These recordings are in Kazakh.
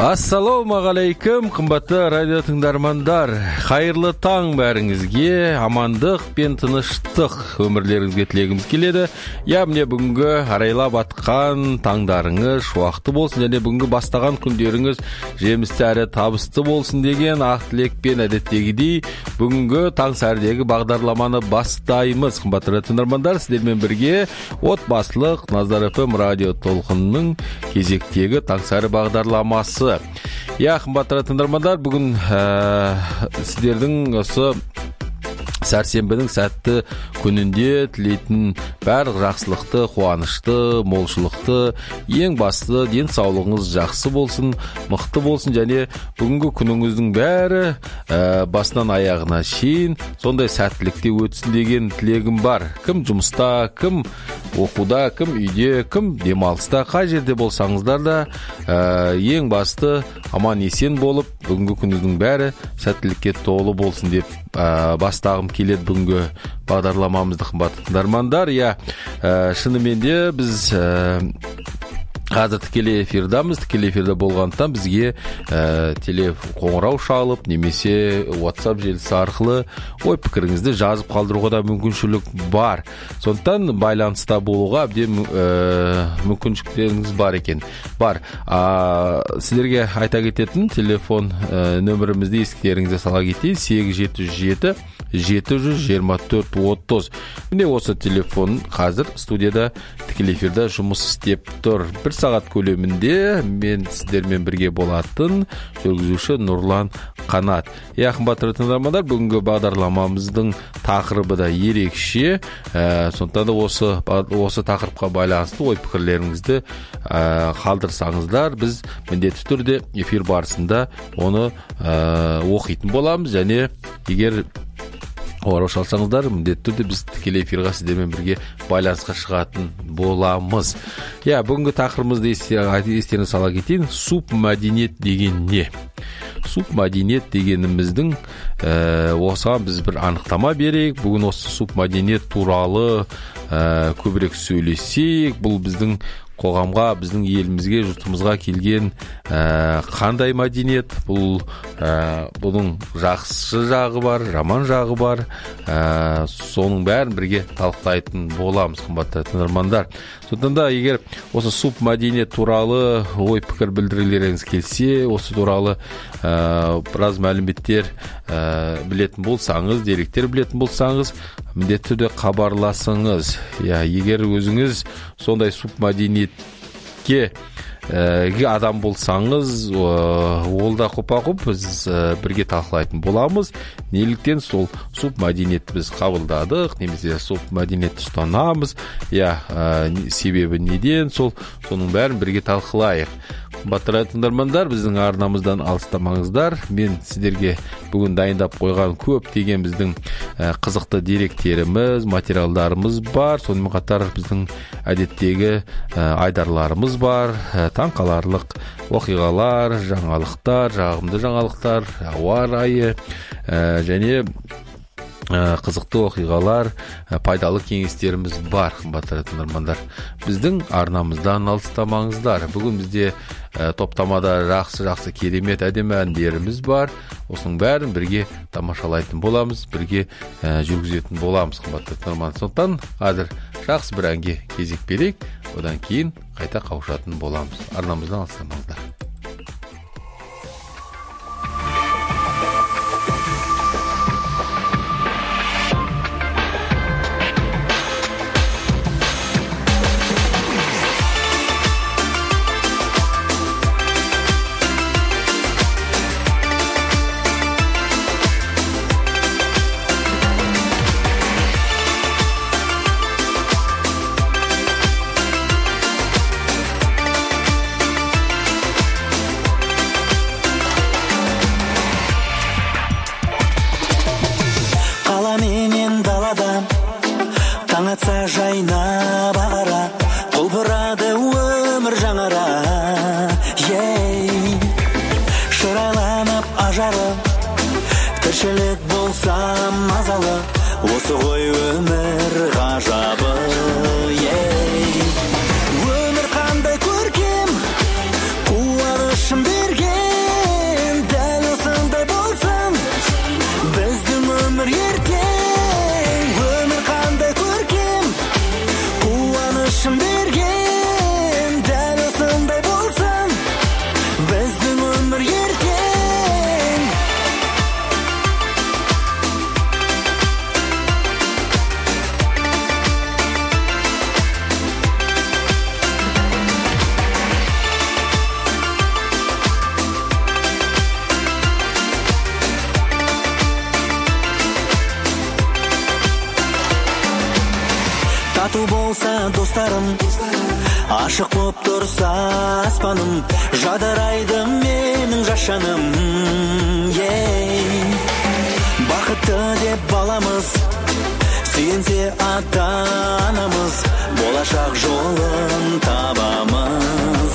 Ассалаумағалейкум, қымбатты радио тыңдармандар. Қайырлы таң бәріңізге, амандық пен тыныштық өмірлеріңізге тілегіміз келеді. Міне бүгінгі арайлап атқан таңдарыңыз шуақты болсын, және бүгінгі бастаған күндеріңіз жемісті әрі табысты болсын деген ақ тілекпен әдеттегідей бүгінгі таң сәрідегі бағдарламаны бастаймыз. Қымбатты радио тыңдармандар, сіздермен бірге отбасылық Назар FM радио толқынының кезектегі таң сәрі бағдарламасы. Қымбатты тыңдармандар, бүгін сіздердің осы сәрсенбінің сәтті күнінде тілейтін барлық жақсылықты, қуанышты, молшылықты, ең басты денсаулығыңыз жақсы болсын, мықты болсын, және бүгінгі күніңіздің бәрі басынан аяғына шейін сондай сәттілікте өтсін деген тілегім бар. Кім жұмыста, кім оқуда, кім үйде, кім демалыста, қай жерде болсаңыздар да ең басты аман есен болып, бүгінгі күніңіздің бәрі сәттілікке толы болсын деп бастағым келеді бүгінгі бағдарламамызды, қымбатты тыңдармандар. Шынымен де біз қазір тікелей эфирдамыз. Тікелей эфирде болғандықтан бізге қоңырау шалып, немесе WhatsApp желісі арқылы ой пікіріңізді жазып қалдыруға да мүмкіншілік бар. Сондықтан байланыста болуға әбден мүмкіншіліктеріңіз бар екен. Сіздерге айта кететін телефон нөмірімізді естеріңізге сала кетейін: 877 724-30. Міне осы телефон қазір студияда тікелей эфирде жұмыс істеп тұр. Бір сағат көлемінде мен сіздермен бірге болатын жүргізуші Нұрлан Қанат. Қымбатты тыңдармандар, бүгінгі бағдарламамыздың тақырыбы да ерекше. Сондықтан да осы тақырыпқа байланысты ой пікірлеріңізді қалдырсаңыздар, біз міндетті түрде эфир барысында оны оқитын боламыз, және егер қоңырау шалсаңыздар, міндетті түрде біз тікелей эфирға сіздермен бірге байланысқа шығатын боламыз. Бүгінгі тақырыбымызды естеріңізге сала кетейін. Субмәдениет деген не? Субмәдениет дегеніміздің осыған біз бір анықтама берейік. Бүгін осы субмәдениет туралы көбірек сөйлесейік. Бұл біздің қоғамға, біздің елімізге, жұртымызға келген қандай мәдениет? Бұның жақсы жағы бар, жаман жағы бар. Соның бәрін бірге талқылайтын боламыз, қымбатты тыңдармандар. Сондықтан да егер осы субмәдениет туралы ой пікір білдірулеріңіз келсе, осы туралы біраз мәліметтер білетін болсаңыз, деректер білетін болсаңыз, міндетті түрде хабарласыңыз. Егер өзіңіз сондай субмәдениетке адам болсаңыз, ол да құп-құп біз бірге талқылайтын боламыз. Неліктен сол субмәдениетті біз қабылдадық, немесе субмәдениетті ұстанамыз, себебі неден, соның бәрін бірге талқылайық. Қымбатты тыңдармандар, біздің арнамыздан алыстамаңыздар. Мен сіздерге бүгін дайындап қойған көптеген біздің қызықты деректеріміз, материалдарымыз бар. Сонымен қатар біздің әдеттегі айдарларымыз бар. Таңқаларлық оқиғалар, жаңалықтар, жағымды жаңалықтар, ауа райы, және қызықты оқиғалар, пайдалы кеңестеріміз бар, қымбатты тыңдармандар. Біздің арнамыздан алыстамаңыздар. Бүгін бізде топтамада жақсы керемет әдемі әндеріміз бар. Осының бәрін бірге тамашалайтын боламыз, бірге жүргізетін боламыз, қымбатты тыңдармандар. Сондықтан қазір жақсы бір әнге кезек берейік, одан кейін қайта қауышатын боламыз. Арнамыздан алыстамаңыздар. жауып тұрса аспаным, жадырайды менің жашаным. Бақытты деп баламыз, сүйенсе ата-анамыз, болашақ жолын табамыз.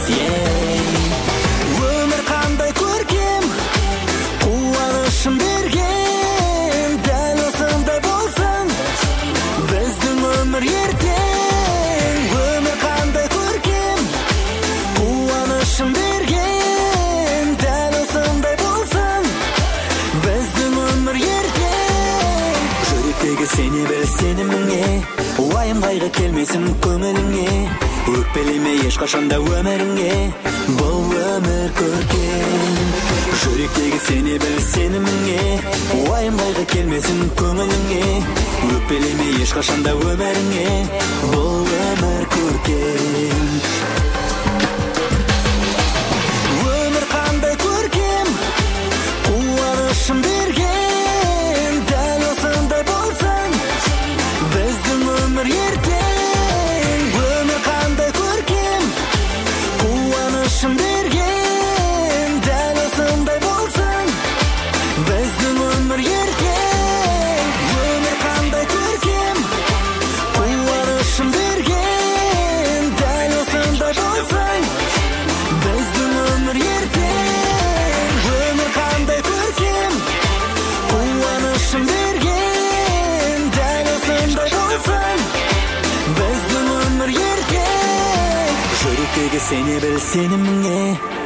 Өмір қандай көркем, қуанышын берген, дәл осындай болсын біздің өмір ертең. Өмір қандай көркем, қуанышын берген, дәл осындай болсын біздің өмір ертең. Жүректегі сене біл сеніміңе, уайым қайғы келмесін көңіліңе, өкпелеме ешқашанда өміріңе, бұл өмір көркем. Жүректегі сене біл сеніміңе, уайым қайғы келмесін көңіліңе, өкпелеме ешқашанда өміріңе, бұл өмір көркем. Өмір қандай көркем, қуанышын берген, дәл осындай болсын біздің өмір ертең. Өмір қандай көркем, қуанышын берген, дәл осындай болсын біздің өмір ертең. Өмір қандай көркем, қуанышын берген, дәл осындай болсын біздің өмір ертең. Өмір қандай көркем, қуанышын берген, дәл осындай болсын біздің өмір ертең. Жүректегі сене біл сеніміңе.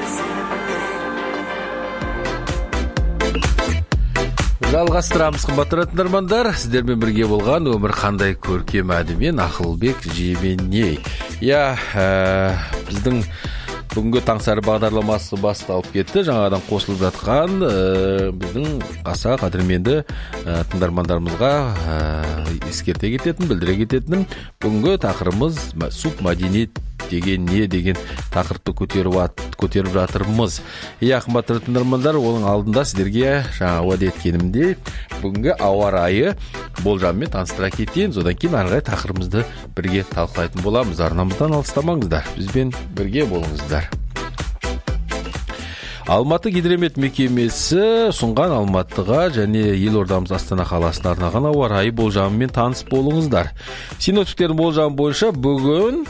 Жалғастырамыз, қымбатты тыңдармандар. Сіздермен бірге болған өмір қандай көркем әдімен Ақылбек Жеменей. Біздің бүгінгі таңсары бағдарламасы басталып кетті. Жаңадан қосылып жатқан біздің аса қадірменді тыңдармандарымызға ескерте кететін, білдіре кететінім, бүгінгі тақырыбымыз субмәдениет деген не деген тақырыпты көтеріп жатырмыз. Қымбатты тыңдармандар, оның алдында сіздерге жаңа уәде еткенімдей бүгінгі ауа райы болжамымен таныстыра кетейін. Содан кейін ары қарай тақырыбымызды бірге талқылайтын боламыз. Арнамыздан алыстамаңыздар, бізбен бірге болыңыздар. Алматы гидромет мекемесі ұсынған Алматыға және елордамыз Астана қаласына арнаған ауа райы болжамымен таныс болыңыздар. Синоптиктердің болжамы бойынша бүгін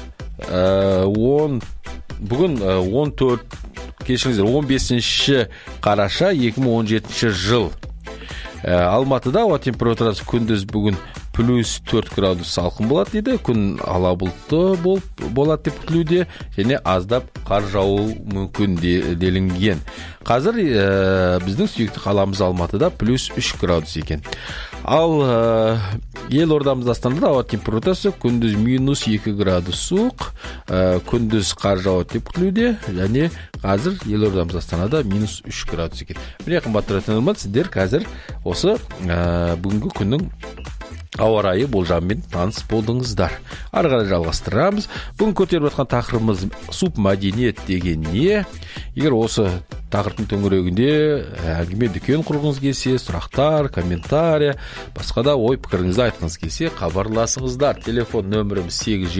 15 қараша 2017 жыл. Алматыда ауа температурасы күндіз бүгін +4 градус салқын болады дейді. Күн ала бұлтты болады деп күтілуде және аздап қар жаууы мүмкін делінген. Қазір біздің сүйікті қаламыз Алматыда +3 градус екен. Ал елордамыз Астанада ауа температурасы күндіз -2 градус суық, күндіз қар жауады деп күтілуде және қазір елордамыз Астанада -3 градус екен. Міне қымбатты тыңдармандар, сіздер қазір осы бүгінгі күннің ауа райы болжамымен таныс болдыңыздар. Ары қарай жалғастырамыз. Бүгін көтеріп жатқан тақырыбымыз субмәдениет деген не? Егер осы тақырыптың төңірегінде әңгіме дүкен құрғыңыз келсе, сұрақтар, комментария, басқа да ой пікіріңізді айтқыңыз келсе, хабарласыңыздар. Телефон нөміріміз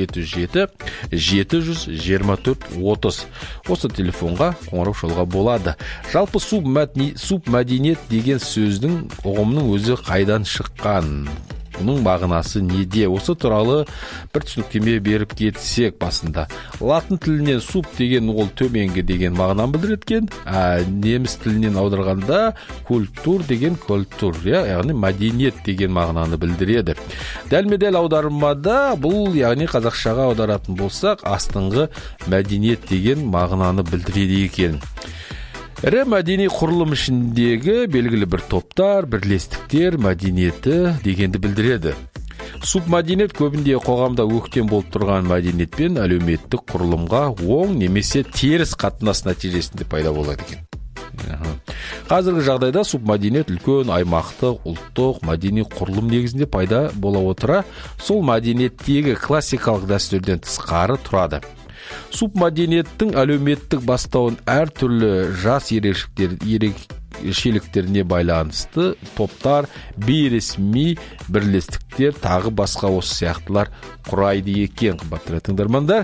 877-700-24-30. Осы телефонға қоңырау шалуға болады. Жалпы субмәдениет деген сөздің ұғымының өзі қайдан шыққан? Бұның мағынасы неде? Осы туралы бір түсініктеме беріп кетсек басында. Латын тілінен суб деген ол төменгі деген мағынаны білдіретін, неміс тілінен аударғанда культур деген культур, яғни мәдениет деген мағынаны білдіреді. Дәлме-дәл аудармада бұл, яғни қазақшаға аударатын болсақ, астыңғы мәдениет деген мағынаны білдіреді екен. Ірі мәдени құрылым ішіндегі белгілі бір топтар, бірлестіктер мәдениеті дегенді білдіреді. Субмәдениет көбінде қоғамда өктем болып тұрған мәдениетпен әлеуметтік құрылымға оң немесе теріс қатынас нәтижесінде пайда болады екен. Қазіргі жағдайда субмәдениет үлкен аймақтық, ұлттық, мәдени құрылым негізінде пайда бола отыра, сол мәдениеттегі классикалық дәстүрден тысқары тұрады. Субмәдениеттің әлеуметтік бастауын әртүрлі жас ерекшеліктеріне байланысты топтар, бейресми бірлестіктер, тағы басқа осы сияқтылар құрайды екен, қымбатты тыңдармандар.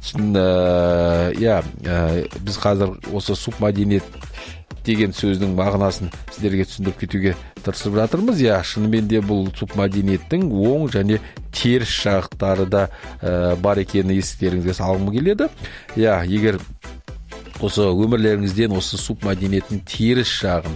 Біз қазір осы субмәдениет деген сөздің мағынасын сіздерге түсіндіріп кетуге тырысып жатырмыз. Шынымен де бұл субмәдениеттің оң және теріс жақтары да бар екенін естеріңізге салғым келеді. Егер осы өмірлеріңізден осы субмәдениеттің теріс жағын,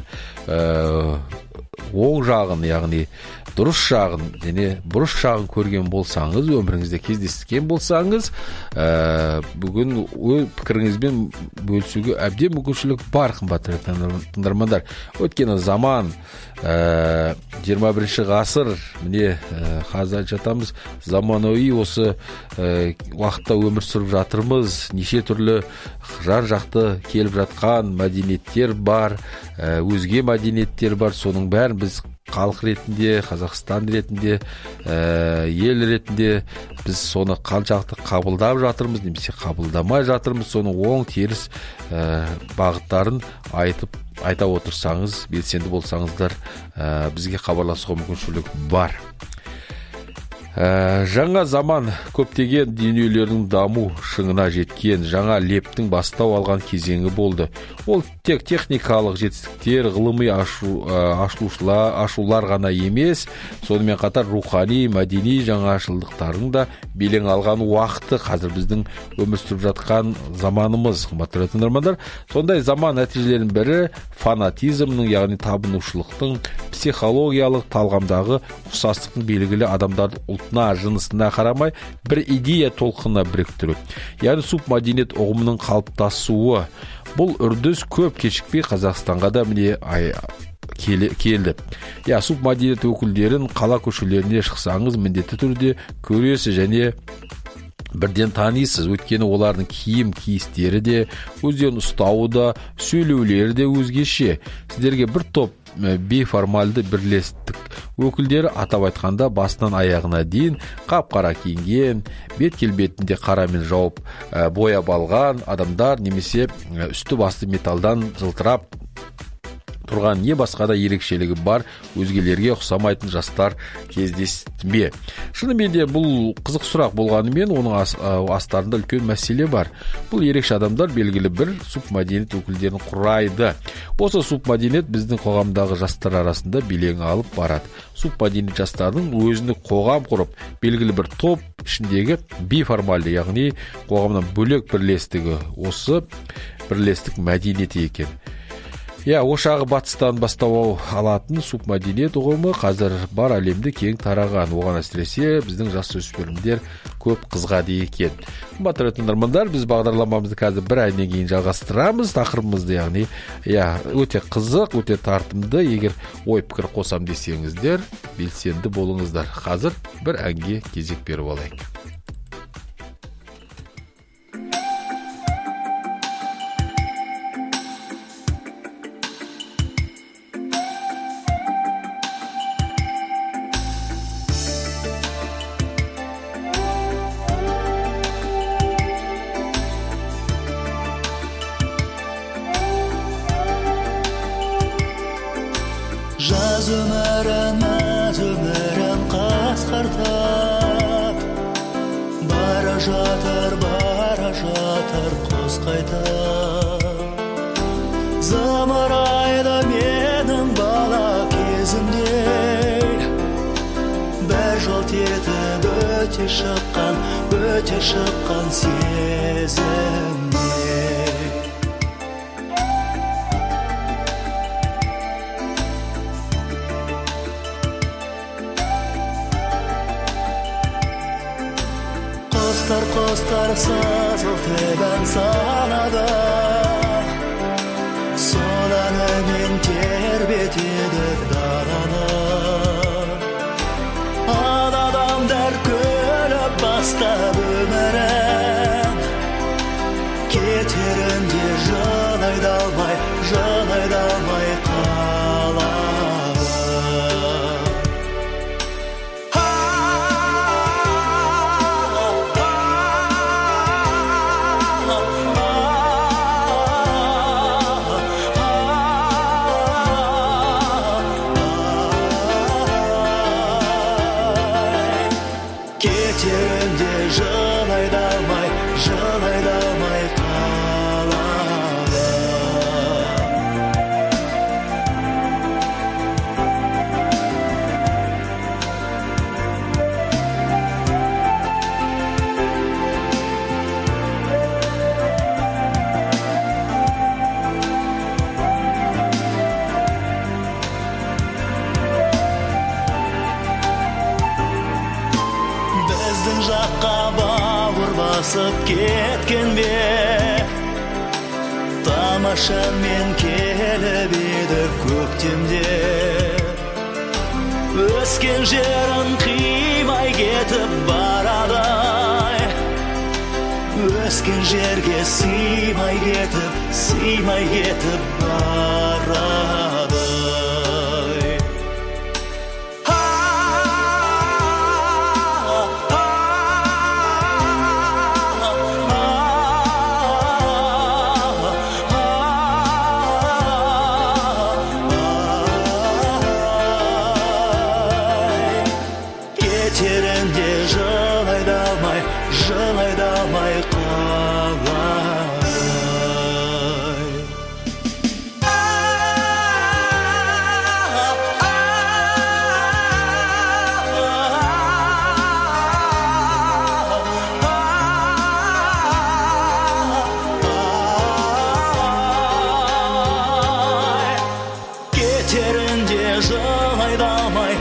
оң жағын, яғни дұрыс жағын және бұрыс жағын көрген болсаңыз, өміріңізде кездескен болсаңыз, бүгін пікіріңізбен бөлісуге әбден мүмкіншілік бар, қымбатты тыңдармандар. Өйткені заман 21 ғасыр, міне қазір жатамыз, заманауи осы уақытта өмір сүріп жатырмыз. Неше түрлі жан-жақты келіп жатқан мәдениеттер бар, өзге мәдениеттер бар. Соның бәрін біз халық ретінде, Қазақстан ретінде, ел ретінде біз соны қаншалықты қабылдап жатырмыз, немесе қабылдамай жатырмыз, соның оң теріс бағыттарын айта отырсаңыз, белсенді болсаңыздар, бізге хабарласуға мүмкіншілік бар. Жаңа заман көптеген дүниелердің даму шыңына жеткен, жаңа лептің бастау алған кезеңі болды. Ол тек техникалық жетістіктер, ғылыми ашулар ғана емес, сонымен қатар рухани, мәдени жаңашылдықтардың да белең алған уақыты. Қазір біздің өмір сүріп жатқан заманымыз, қымбатты тыңдармандар. Сондай заман нәтижелерінің бірі фанатизмнің, яғни табынушылықтың, психологиялық талғамдағы ұқсастықтың белгілі адамдардың ұлтына, жынысына қарамай бір идея толқынына біріктіру. Яғни субмәдениет ұғымының қалыптасуы. Бұл үрдіс көп кешікпей Қазақстанға да міне келді. Субмәдениет өкілдерін қала көшелеріне шықсаңыз, міндетті түрде көресіз және бірден танисыз. Өйткені олардың киім-киістері де, өздерін ұстауы да, сөйлеулері де өзгеше. Сіздерге бір топ бейформальды бірлестік өкілдері, атап айтқанда басынан аяғына дейін қап-қара киінген, бет-келбетінде қарамен жауып бояп алған адамдар, немесе үсті басты металдан жылтырап тұрған не басқа да ерекшелігі бар өзгелерге ұқсамайтын жастар кездесті ме? Шынымен де бұл қызық сұрақ болғанымен, оның астарында үлкен мәселе бар. Бұл ерекше адамдар белгілі бір субмәдениет өкілдерін құрайды. Осы субмәдениет біздің қоғамдағы жастар арасында белең алып барады. Субмәдениет жастардың өзіндік қоғам құрып, белгілі бір топ ішіндегі бейформальды, яғни қоғамнан бөлек бірлестігі, осы бірлестік мәдениеті екен. Ошағы батыстан бастау алатын субмәдениет ұғымы қазір бар әлемде кең тараған. Оған әсіресе біздің жасөспірімдер көп қызғады екен. Қымбатты тыңдармандар, біз бағдарламамызды қазір бір айдан кейін жалғастырамыз. Тақырыбымызды, яғни өте қызық, өте тартымды. Егер ой пікір қосам десеңіздер, белсенді болыңыздар. Қазір бір әнге кезек беріп алайық. Жаз өмірін, наз өмірін қасқартып, бара жатыр құс қайтып. Зымырайды менің бала кезімде, бір жол етіп өте шыққан сезімде. Қостар сазыл тебен салады, сол әнімен тербетеді даланы. Адамдар күліп бастап өмірін, кетерінде жан айдалмай қалады. басып кеткен бе? Тамаша мен келіп еді көктемде, өскен жерін қимай кетіп барады, өскен жерге сыймай кетіп барады. Кетерінде жылайда алмай Кетерінде жылайда алмай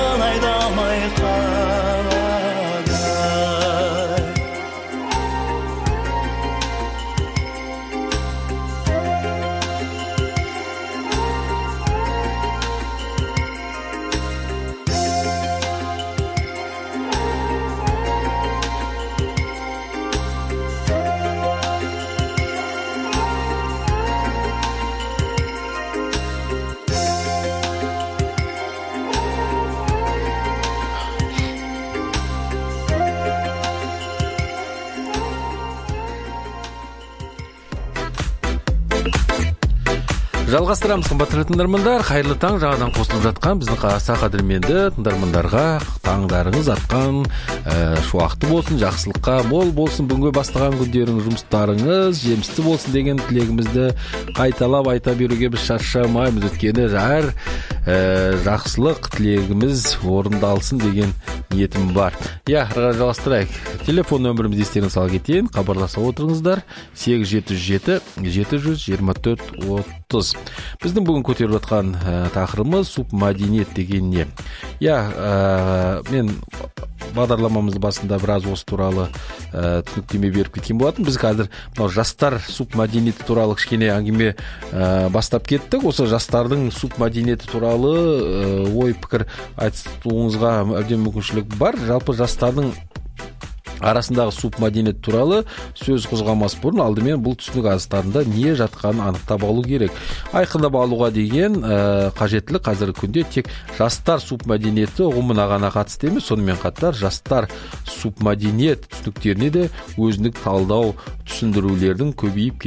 Жалғастырамыз, қымбатты тыңдармандар. Қайырлы таң, жаңадан қосылып жатқан біздің аса қадірменді тыңдармандарға таңдарыңыз атқан шуақты болсын, жақсылыққа мол болсын, бүгінгі бастаған күндеріңіз, жұмыстарыңыз жемісті болсын деген тілегімізді қайталап айта беруге біз шаршамаймыз. Өйткені әр жақсылық тілегіміз орындалсын деген ниетім бар. Жалғастырайық. Телефон нөмірімізді естеріңізге сала кетейін. Хабарласа отырыңыздар. 877 724 30. Біздің бүгін көтеріп жатқан тақырыбымыз субмәдениет деген не? Мен бағдарламамыз басында біраз осы туралы түсініктеме беріп кеткен болатын. Біз қазір жастар субмәдениеті туралы кішкене әңгіме бастап кеттік. Осы жастардың субмәдениеті туралы ой пікір айтуыңызға әбден мүмкіншілік бар. Жалпы жастардың арасындағы субмәдениет туралы сөз қозғамас бұрын алдымен бұл түсінік астарында не жатқанын анықтап алу керек. Айқындап алуға деген қажеттілік қазіргі күнде тек жастар субмәдениеті ұғымына ғана қатысты емес, сонымен қатар жастар субмәдениет түсініктеріне де өзіндік талдау түсіндірулердің көбейіп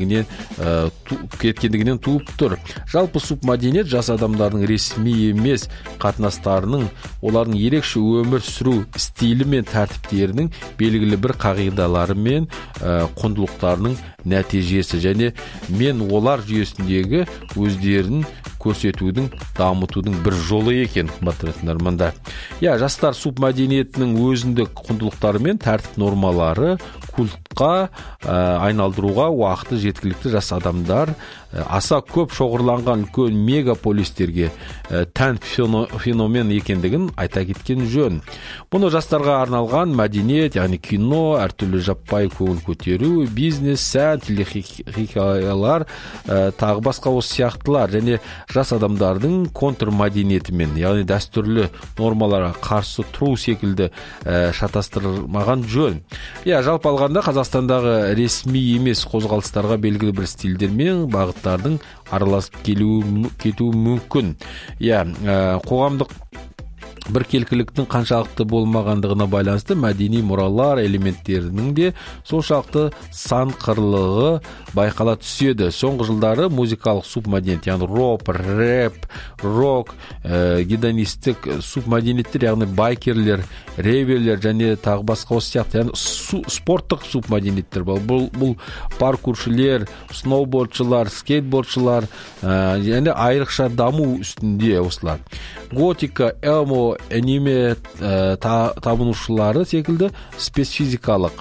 кеткендігінен туып тұр. Жалпы субмәдениет жас адамдардың ресми емес қатынастарының, олардың ерекше өмір сүру стилі мен тәртіптерінің белгілі бір қағидалары мен құндылықтарының нәтижесі және мен олар жүйесіндегі өздерін көрсетудің, дамытудың бір жолы екен, тыңдармандар. Жастар субмәдениетінің өзіндік құндылықтары мен тәртіп нормалары культқа айналдыруға уақыты жеткілікті жас адамдар аса көп шоғырланған үлкен мегаполистерге тән феномен екендігін айта кеткен жөн. Бұны жастарға арналған мәдениет, яғни кино, әртүрлі жаппай көңіл көтеру, бизнес, сән, телехикаялар, тағы басқа осы сияқтылар және жас адамдардың контрмәдениетімен, яғни дәстүрлі нормаларға қарсы тұру секілді шатастырмаған жөн. Жалпы алғанда Қазақстандағы ресми емес қозғалыстарға белгілі бір стильдер мен бағыттардың араласып кетуі мүмкін. Қоғамдық біркелкіліктің қаншалықты болмағандығына байланысты мәдени мұралар элементтерінің де соншалықты сан қырлығы байқала түседі. Соңғы жылдары музыкалық субмәдениет, яғни рэп, рок, гедонистік субмәдениеттер, яғни байкерлер, реверлер және тағы басқа осы сияқты, яғни спорттық субмәдениеттер бар. Бұл паркуршілер, сноубордшылар, скейтбордшылар және айрықша даму үстінде осылар. Готика, эмо, аниме табынушылары секілді специфизикалық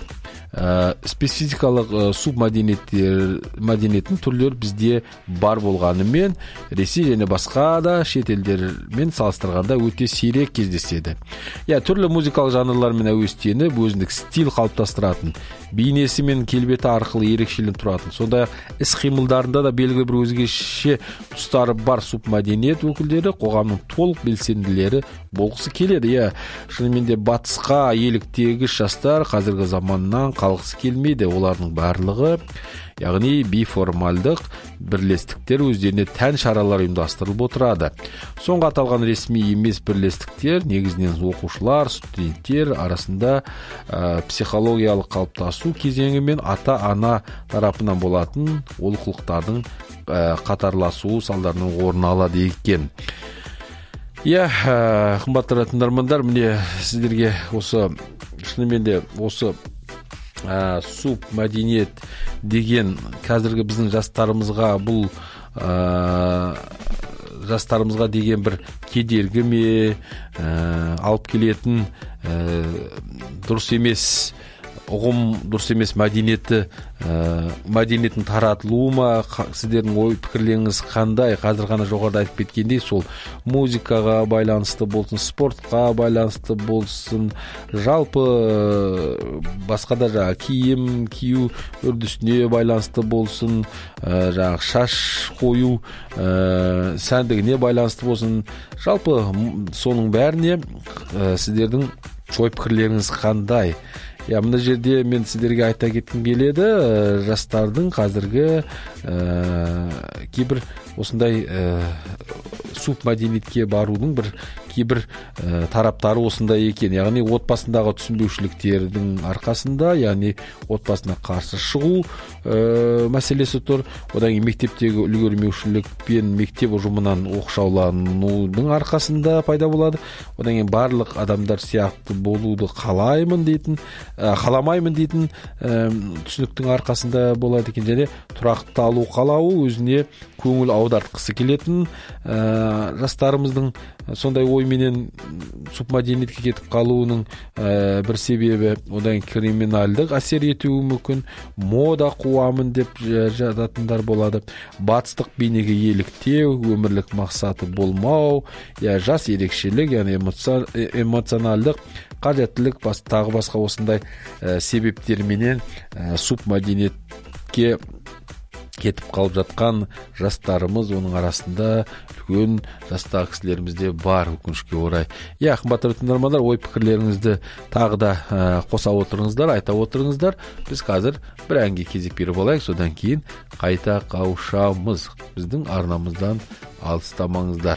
спецификалык мәдениеттин түрлөрү бизде бар болгонымен Ресей және басқа да шет елдермен салыстырганда өте сирек кездеседі. Түрлі музыкалык жанрлармен әуестеніп, өзіндік стиль қалыптастыратын, бейнесі мен келбеті арқылы ерекшеленіп тұратын, сондай іс-қимылдарында да белгілі бір өзгеше тұстары бар субмәдениет өкілдері қоғамның толық белсенділері болғысы келеді. Шынымен де батысқа еліктегіш жастар қазіргі заманнан қалғысы келмейді. Олардың барлығы, яғни бейформалдық бірлестіктер өздеріне тән шаралар ұйымдастырылып отырады. Соңғы аталған ресми емес бірлестіктер негізінен оқушылар, студенттер арасында психологиялық қалыптасу кезеңі мен ата-ана тарапынан болатын олқылықтардың қатарласуы салдарынан орын алады екен. Қымбатты тыңдармандар, міне сіздерге осы шынымен де осы субмәдениет деген қазіргі біздің жастарымызға деген бір кедергі ме, алып келетін дұрыс емес ұғым, дұрыс емес мәдениеттің таратылуы ма, сіздердің ой пікірлеріңіз қандай? Қазір ғана жоғарыда айтып кеткендей, сол музыкаға байланысты болсын, спортқа байланысты болсын, жалпы басқа да киім кию үрдісіне байланысты болсын, шаш қою сәндігіне байланысты болсын, жалпы соның бәріне сіздердің ой пікірлеріңіз қандай? Мына жерде мен сіздерге айта кеткім келеді, жастардың қазіргі кейбір осындай субмәдениетке барудың бір кейбір тараптары осындай екен. Яғни отбасындағы түсінбеушіліктердің арқасында, яғни отбасына қарсы шығу мәселесі тұр. Одан кейін мектептегі үлгермеушілік пен мектеп ұжымынан оқшауланудың арқасында пайда болады. Одан кейін барлық адамдар сияқты болуды қаламаймын дейтін түсініктің арқасында болады екен. Және тұрақталу қалауы, өзіне көңіл аудартқысы келетін жастарымыздың сондай ойменен субмәдениетке кетіп қалуының бір себебі, одан криминалдық әсер етуі мүмкін, мода қуамын деп жататындар болады, батыстық бейнеге еліктеу, өмірлік мақсаты болмау, жас ерекшелік, яғни эмоционалдық қажеттілік, тағы басқа осындай себептерменен субмәдениетке кетіп қалып жатқан жастарымыз, оның арасында үлкен жастағы кісілерімізде бар, өкінішке орай. Қымбатты тыңдармандар, ой пікірлеріңізді тағы да қоса отырыңыздар, айта отырыңыздар. Біз қазір бір әнге кезек беріп алайық, содан кейін қайта қауышамыз. Біздің арнамыздан алыстамаңыздар.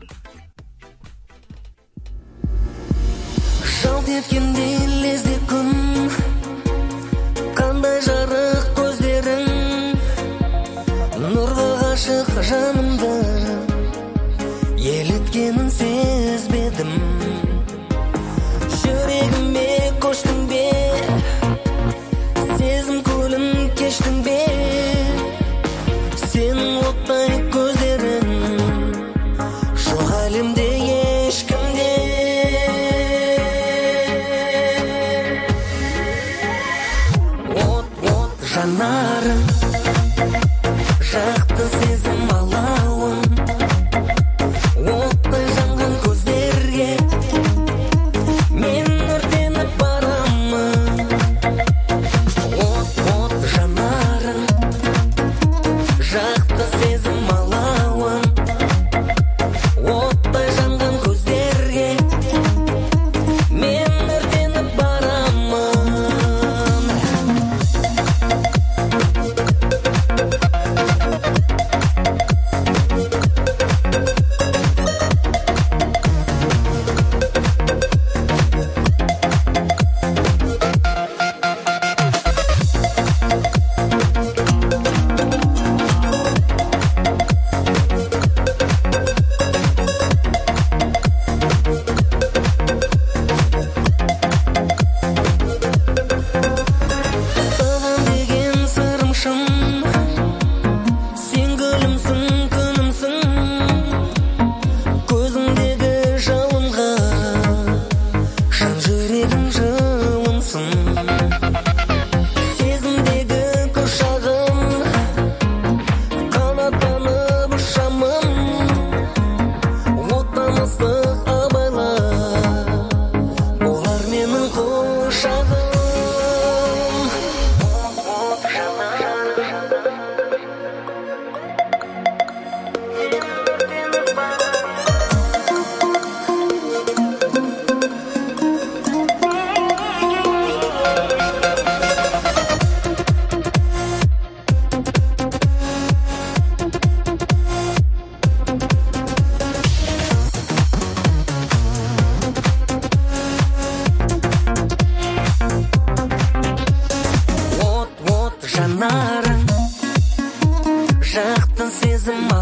Жалт еткенде лезде күн, қандай жарық көздерің, нұрға ғашық жанымды еліткенін сезбедім. Жүрегіме көштің бе, сезім көлін кештің бе, сенің оттай көздерің жоқ әлемде ешкімде.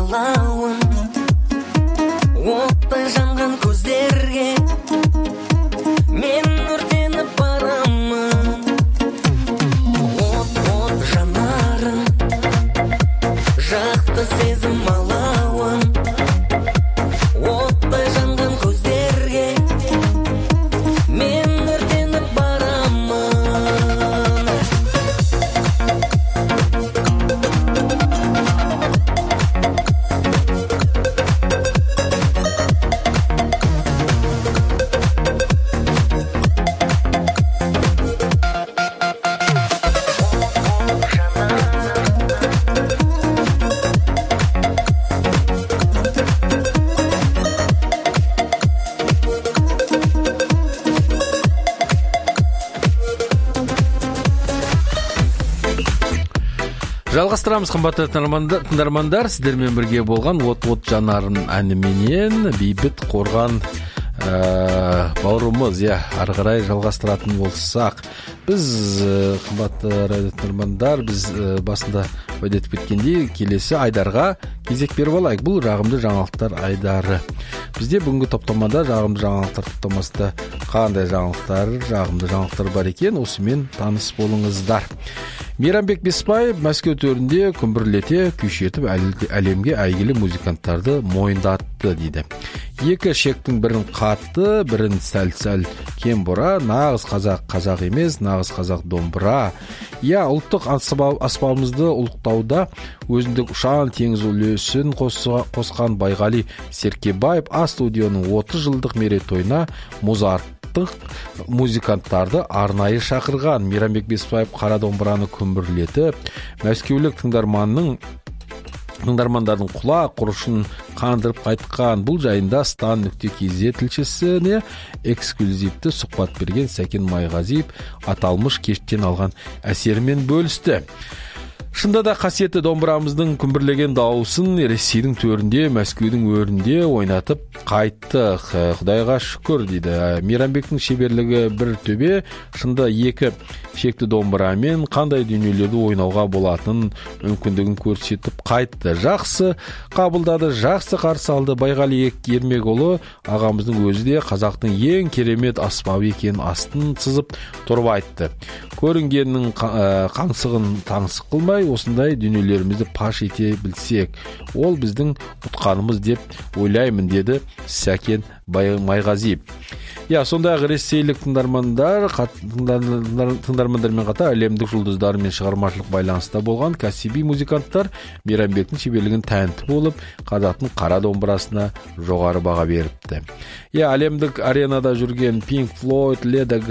алауын оттай жанған көздерге мен өртеніп барамын. От жанарың жақты сезім алауын оттай жанған көздерге мен өртеніп барамын. Жалғастырамыз, қымбатты тыңдармандар, сіздермен бірге болған от жанарын әніменен бейбіт қорған бауырымыз, ары қарай жалғастыратын болсақ, біз қымбатты радио тыңдармандар, біз басында уәде етіп кеткендей, келесі айдарға кезек беріп алайық. Бұл жағымды жаңалықтар айдары. Бізде бүгінгі топтамада жағымды жаңалықтар топтамасында қандай жағымды жаңалықтар бар екен, осымен таныс болыңыздар. Мейрамбек Беспаев Мәскеу төрінде күмбірлете күйшетіп әлемге әйгілі музыканттарды мойындатты дейді. Екі шектің бірін қатты, бірін сәл кем бұра, нағыз қазақ емес, нағыз қазақ домбыра. Ұлттық аспабымызды ұлықтауда өзіндік ұшан теңіз үлесін қосқан Байғали Серкебаев А-студионың 30 жылдық мерейтойына музыканттарды арнайы шақырған. Мейрамбек Беспаев қара домбыраны күмбірлетіп, мәскеулік тыңдармандардың құлақ құрышын қандырып қайтқан. Бұл жайында Стан.kz тілшісіне эксклюзивті сұхбат берген Сәкен Майғазиев аталмыш кештен алған әсерімен бөлісті. Шында да қасиетті домбырамыздың күмбірлеген дауысын Ресейдің төрінде, Мәскеудің өрінде ойнатып қайттық. Құдайға шүкір дейді. Мейрамбектің шеберлігі бір төбе. Шында екі шекті домбырамен қандай дүниелерді ойнауға болатын мүмкіндігін көрсетіп қайтты. Жақсы қабылдады, жақсы қарсы алды. Байғали Ермекұлы ағамыздың өзі де қазақтың ең керемет аспабы екенін астын сызып тұрып айтты. Көрінгеннің қаңсығын таңсық қылмай, осындай дүниелерімізді паш ете білсек, ол біздің ұтқанымыз деп ойлаймын, деді Сәкен Майғазиев. Сондай-ақ ресейлік тыңдармандармен қатар әлемдік жұлдыздармен шығармашылық байланыста болған кәсіби музыканттар Мейрамбектің шеберлігін тәнті болып, қазақтың қара домбырасына жоғары баға беріпті. Әлемдік аренада жүрген Pink Floyd,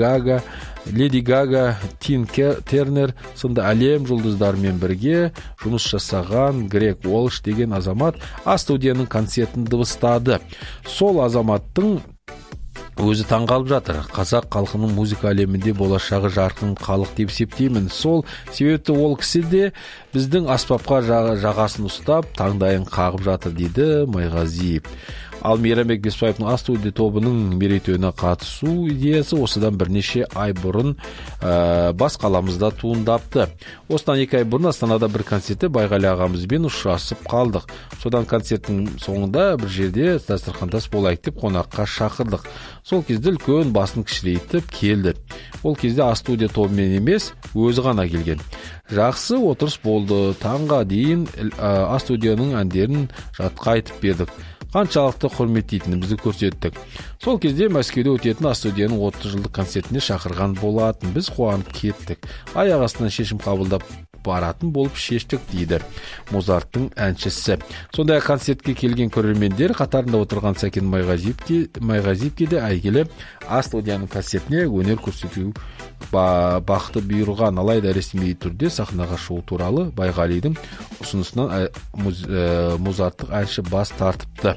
Lady Gaga, Тин Тернер сынды әлем жұлдыздарымен бірге жұмыс жасаған Грег Уолш деген азамат А-студияның концертін дыбыстады. Сол азаматтың өзі таңғалып жатыр. Қазақ халқының музыка әлемінде болашағы жарқын халық деп есептеймін. Сол себепті ол кісі де біздің аспапқа жағасын ұстап, таңдайын қағып жатыр, дейді Майғазиев. Ал Мейрамбек Беспаевтың А-студия тобының мерейтойына қатысу идеясы осыдан бірнеше ай бұрын бас қаламызда туындапты. Осыдан 2 ай бұрын Астанада бір концертте Байғали ағамызбен ұшырасып қалдық. Содан концерттің соңында бір жерде дастархандас болайық деп қонаққа шақырдық. Сол кезде үлкен басын кішірейтіп келді. Ол кезде А-студия тобымен емес, өзі ғана келген. Жақсы отырыс болды. Таңға дейін А-студияның әндерін жатқа айтып бердік. Қаншалықты құрметтейтінімізді көрсеттік. Сол кезде Мәскеуде өтетін А-студияның 30 жылдық концертіне шақырған болатын. Біз қуанып кеттік. Аяқ астынан шешім қабылдап баратын болып шештік, дейді Музарттың әншісі. Сондай концертке келген көрермендер қатарында отырған Сәкен Майғазиевке де әйгілі А-студияның концертіне өнер көрсету бақыты бұйырған. Алайда ресми түрде сахнаға шығу туралы Байғалидің ұсынысынан Музарттық әнші бас тартыпты.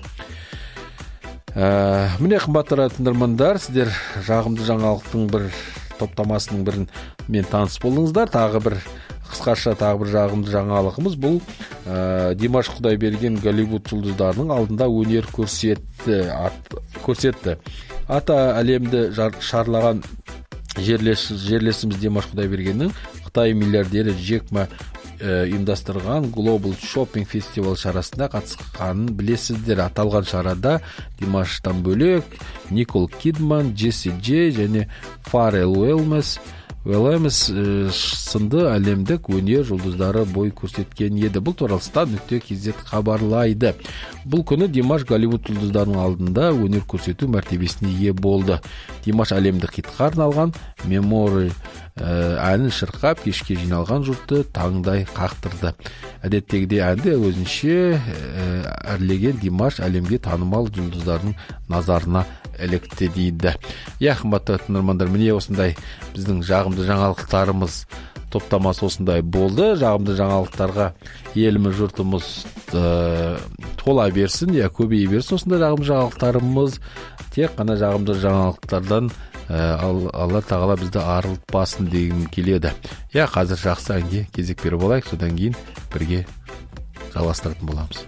Міне қымбатты тыңдармандар, сіздер жағымды жаңалықтың бір топтамасының бірін мен таныс болдыңыздар. Қысқаша тағы бір жағымды жаңалығымыз бұл Димаш Құдайберген Голливуд жұлдыздарының алдында өнер көрсетті. Ата әлемді шарлаған жерлесіміз Димаш Құдайбергеннің Қытай миллиардері Джек Ма ұйымдастырған Global Shopping Festival шарасына қатысқанын білесіздер. Аталған шарада Димаштан бөлек Никол Кидман, Джесси Джей және Фаррелл Уильямс сынды әлемдік өнер жұлдыздары бой көрсеткен еді. Бұл туралы Star.kz хабарлайды. Бұл күні Димаш Голливуд жұлдыздарының алдында өнер көрсету мәртебесіне ие болды. Димаш әлемдік хитқа арналған Memory әнін шырқап, кешке жиналған жұртты таңдай қақтырды. Әдеттегідей әнді өзінше әрлеген Димаш әлемге танымал жұлдыздардың назарына ілікті дейді. Қымбатты тыңдармандар, міне осындай біздің жағымды жаңалықтарымыз топтамасы осындай болды. Жағымды жаңалықтарға еліміз, жұртымыз тола берсін, көбейе берсін. Осындай жағымды жаңалықтарымыз, тек қана жағымды жаңалықтардан Алла тағала бізді арылтпасын дегім келеді. Қазір жақсы әнге кезек беріп олайық, содан кейін бірге жалғастыратын боламыз.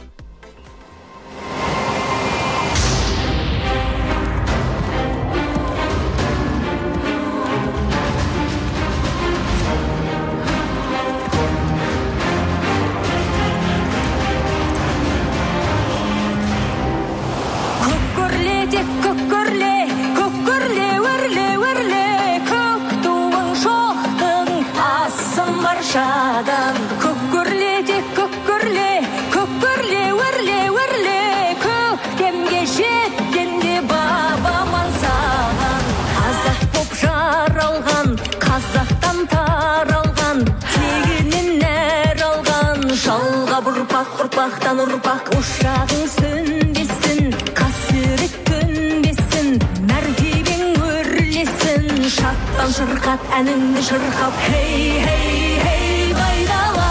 Ұрпақтан ұрпақ ошағың сөнбесін, қасірет көнбесін, мәртебең өрлесін. Шаттан шырқат әніңді шырқап, хей, хей, хей, байдала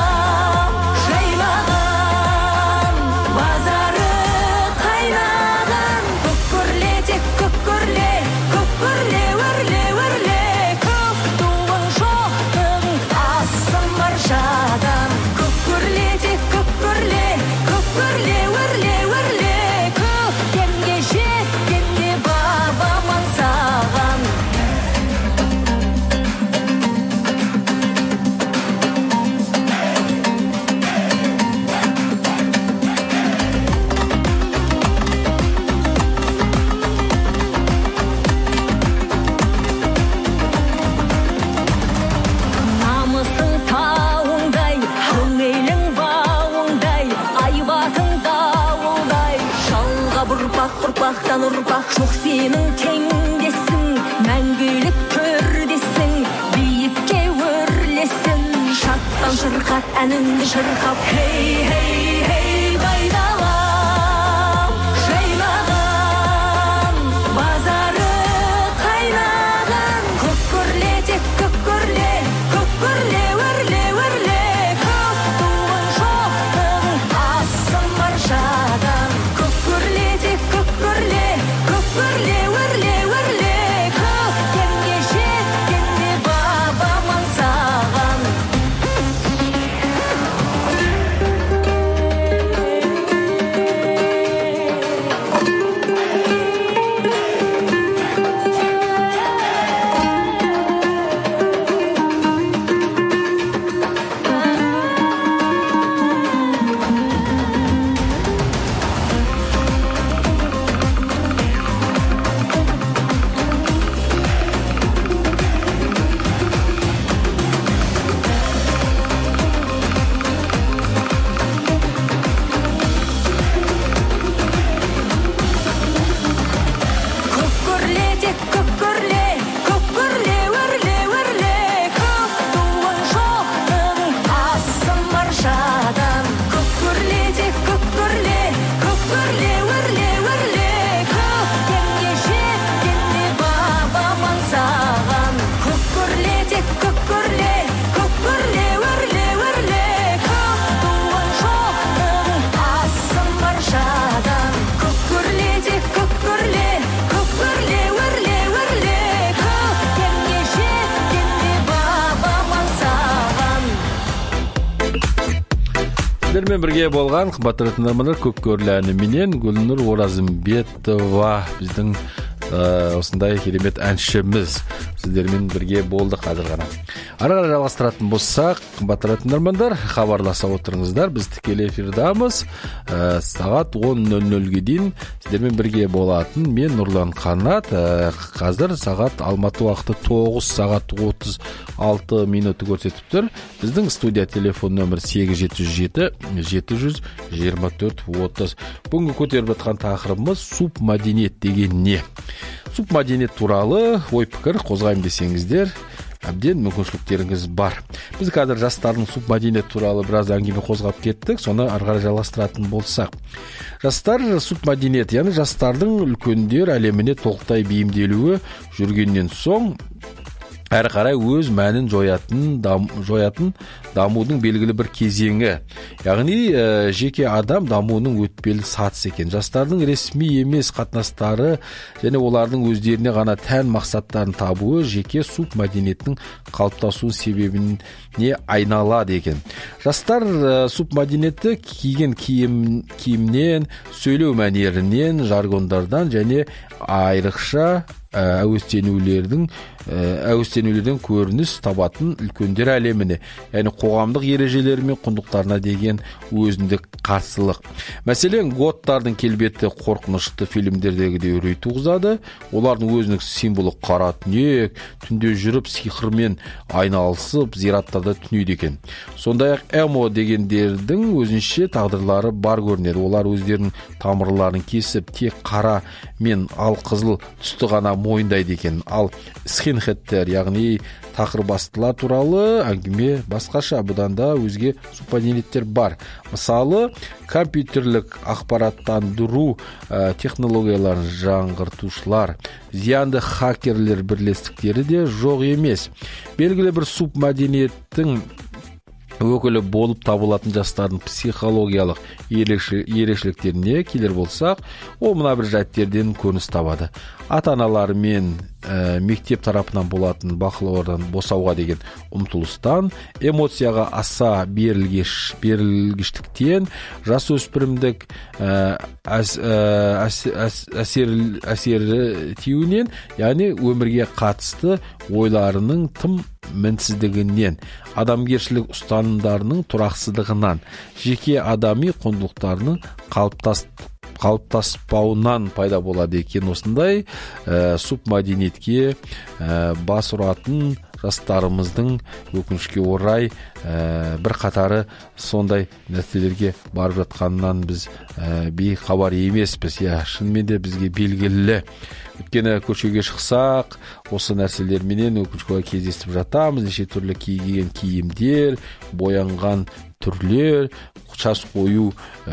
жайлаған, базары қайнаған. Көккөрле, тек көккөрле, көккөрле, өрле, өрле, көк туың шоқтың асын баршадан. Көккөрле, тек көккөрле, көккөрле, өрле, өрле, көктемге жеткенде бабам аңсаған. Намысың тауыңдай, көңілің бауыңдай, айбатың дауылдай. Жалғап ұрпақтан ұрпақ жоқ сенің теңдесің, мәңгілік төрдесің, биікке өрлесін. Шаттан шырқат әніңді шырқап, хей, хей, хей, байдала жайлаған, базары қайнаған. Көккөрле, тек көккөрле, көккөрле, өрле, өрле, көк туың шоқтың асын баршадан. Көккөрле, тек көккөрле, көккөрле, өрле, өрле, көктемге жеткенде бабам аңсаған. Көккөрле, тек көккөрле, көккөрле, өрле, өрле, көк туың шоқтың асын баршадан. Көккөрле, тек көккөрле, көккөрле, өрле, өрле, көктемге жеткенде бабам аңсаған. Көккөрле, тек көккөрле, көккөрле, өрле, өрле, көк туың шоқтың асын баршадан. Көккөрле, тек көккөрле, көккөрле, өрле, өрле, көктемге жеткенде бабам аңсаған. Сіздермен бірге болған қымбатты тыңдармандар, көккөрле әніменен Гүлнұр Оразымбетова біздің осындай керемет әншіміз. сіздермен бірге болды қазір ғана. Ары қарай жалғастыратын болсақ, қымбатты тыңдармандар, хабарласа отырыңыздар. Біз тікелей эфирдамыз. Сағат 10:00-ге дейін сіздермен бірге болатын мен Нұрлан Қанат. Қазір сағат Алматы уақыты 9:36 көрсетіп тұр. Біздің студия телефон нөмір 877 724 30. Бүгінгі көтеріп жатқан тақырыбымыз субмәдениет деген не? Субмәдениет туралы ой-пікір қозғайым десеңіздер, әбден мүмкіншіліктеріңіз бар. Біз қазір жастардың субмәдениет туралы біраз әңгіме қозғап кеттік, соны ары қарай жалғастыратын болсақ. Жастар субмәдениет, яғни жастардың үлкендер әлеміне толықтай бейімделуі жүргеннен соң әрі қарай өз мәнін жоятын дамудың белгілі бір кезеңі. Яғни жеке адам дамуының өтпелі сатысы екен. Жастардың ресми емес қатынастары және олардың өздеріне ғана тән мақсаттарын табуы жеке субмәдениеттің қалыптасу себебіне айналады екен. Жастар субмәдениетті киген киімнен, сөйлеу мәнерінен, жаргондардан және айрықша әуестенулерден көрініс табатын үлкендер әлеміне, яғни қоғамдық ережелері мен құндылықтарына деген өзіндік қарсылық. Мәселен, готтардың келбеті қорқынышты фильмдердегідей үрей туғызады. Олардың өзіндік символы қара түнек, түнде жүріп сиқырмен айналысып, зираттарда түнейді екен. Сондай-ақ эмо дегендердің өзінше тағдырлары бар көрінеді. Олар өздерінің тамырларын кесіп, тек қара мен ал қызыл түсті ғана мойындайды екен. Ал скинхедтер, яғни тақырбастылар туралы әңгіме басқаша. Бұдан да өзге субмәдениеттер бар. Мысалы, компьютерлік ақпараттандыру технологияларын жаңғыртушылар, зиянды хакерлер бірлестіктері де жоқ емес. Белгілі бір субмәдениеттің өкілі болып табылатын жастардың психологиялық ерекшеліктеріне келер болсақ, ол мына бір жайттерден көрініс табады. Ата-аналары мен мектеп тарапынан болатын бақылаудан босауға деген ұмтылыстан, эмоцияға аса берілгіштіктен, жасөспірімдік әсері тиюінен, яғни өмірге қатысты ойларының тым мінсіздігінен, адамгершілік ұстанымдарының тұрақсыздығынан, жеке адами құндылықтарының қалыптаспауынан пайда болады екен. Осындай субмәдениетке бас ұратын жастарымыздың өкінішке орай бір қатары сондай нәрселерге барып жатқанынан біз бейхабар емеспіз. Шынымен де бізге белгілі. Өйткені көшеге шықсақ, осы нәрселерменен өкінішке кездесіп жатамыз. Неше түрлі киген киімдер, боянған түрлер, шаш қою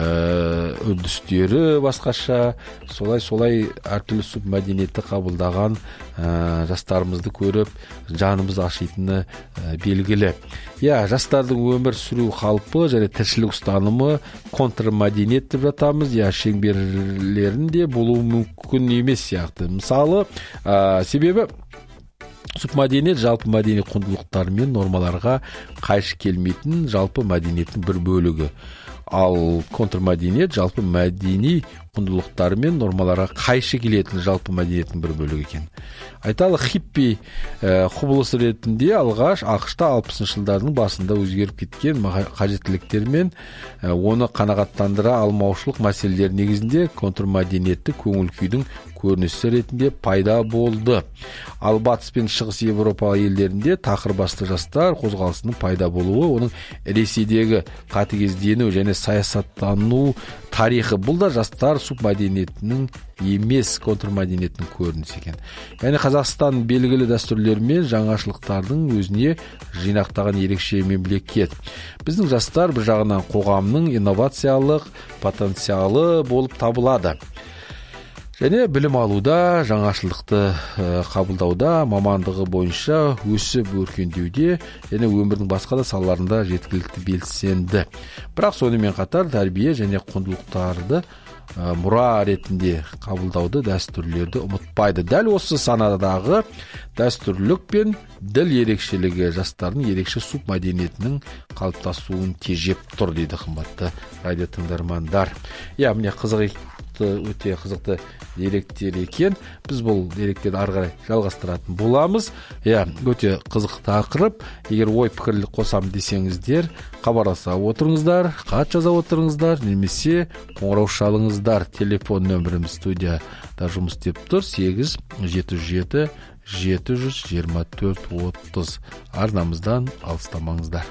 үрдістері басқаша, солай әртүрлі субмәдениетті қабылдаған жастарымызды көріп жанымыз ашитыны белгілі. Жастардың өмір сүру қалпы және тіршілік ұстанымы контрмәдениет деп жатамыз. Шеңберлерінде болуы мүмкін емес сияқты. Мысалы, себебі субмәдениет жалпы мәдени құндылықтар мен нормаларға қайшы келмейтін жалпы мәдениеттің бір бөлігі. Ал контрмәдениет жалпы мәдени құндылықтары мен нормаларға қайшы келетін жалпы мәдениеттің бір бөлігі екен. Айталық, хиппи құбылысы ретінде алғаш ақш-та 60-шы жылдардың басында өзгеріп кеткен қажеттіліктер мен оны қанағаттандыра алмаушылық мәселелер негізінде контрмәдениетті көңіл күйдің көрінісі ретінде пайда болды. Ал батыс пен шығыс Европа елдерінде тақырбасты жастар қозғалысының пайда болуы, оның Ресейдегі қатыгездену және саясаттану тарихы, бұл да жастар субмәдениетінің емес контрмәдениеттің көрінісі екен. Яғни Қазақстан белгілі дәстүрлер мен жаңашылықтардың өзіне жинақтаған ерекше мемлекет. Біздің жастар бір жағынан қоғамның инновациялық потенциалы болып табылады. Және білім алуда, жаңашылдықты қабылдауда, мамандығы бойынша өсіп өркендеуде, және өмірдің басқа да салаларында жеткілікті белсенді. Бірақ сонымен қатар тәрбие және құндылықтарды мұра ретінде қабылдауды, дәстүрлерді ұмытпайды. Дәл осы санадағы дәстүрлік пен діл ерекшелігі жастардың ерекше субмәдениетінің қалыптасуын тежеп тұр, дейді қымбатты радио тыңдармандар. Міне қызық мықты, өте қызықты деректер екен. Біз бұл деректерді ары қарай жалғастыратын боламыз. Өте қызық тақырып. Егер ой пікір қосам десеңіздер, хабарласа отырыңыздар, хат жаза отырыңыздар, немесе қоңырау шалыңыздар. Телефон нөміріміз студияда жұмыс істеп тұр: 877 724 30. Арнамыздан алыстамаңыздар.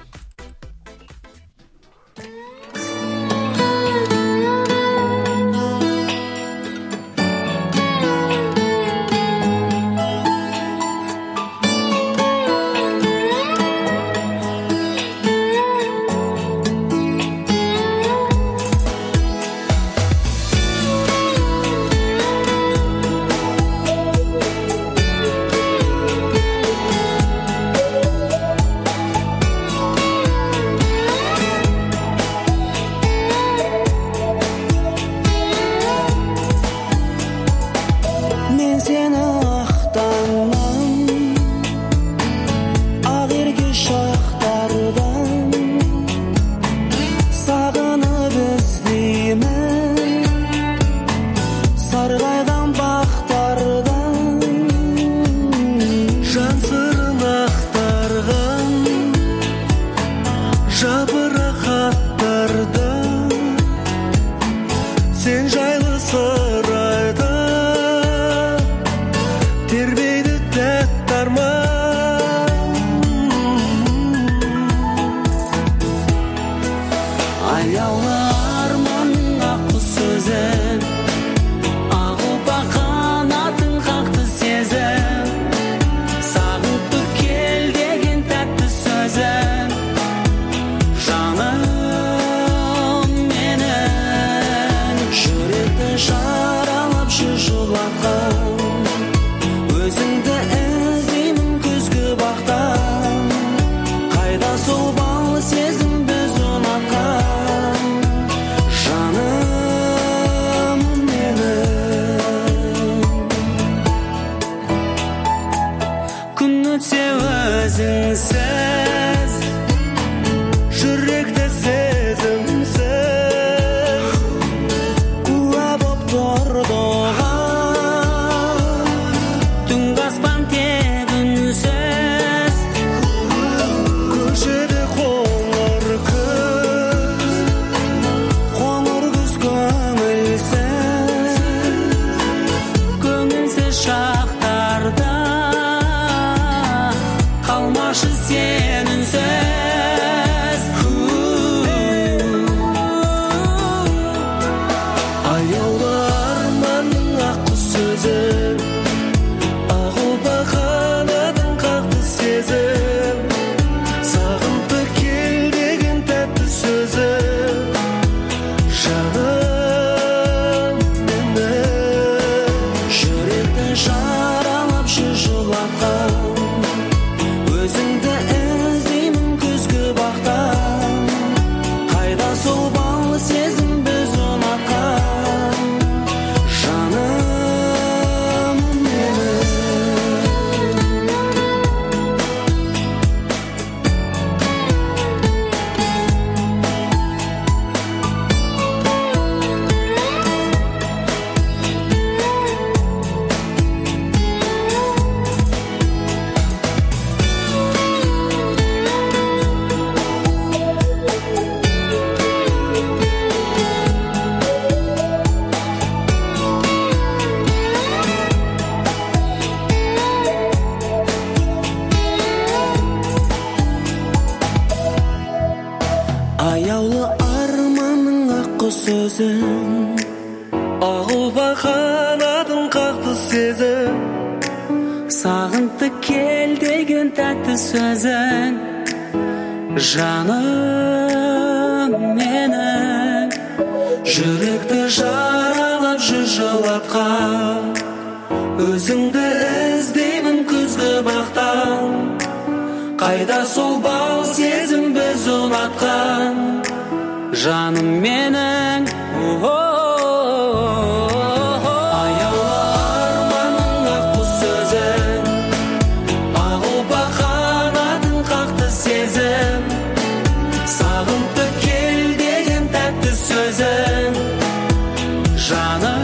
Сағынты кел деген тәтті сөзін, жаным менің, жүректі жаралап жүр жылатқа, өзіңді іздеймін күзгі бақтан, қайда сол бал сезім біз ұнатқан, жаным менің. Сағынты кел деген тәтті сөзің, жаным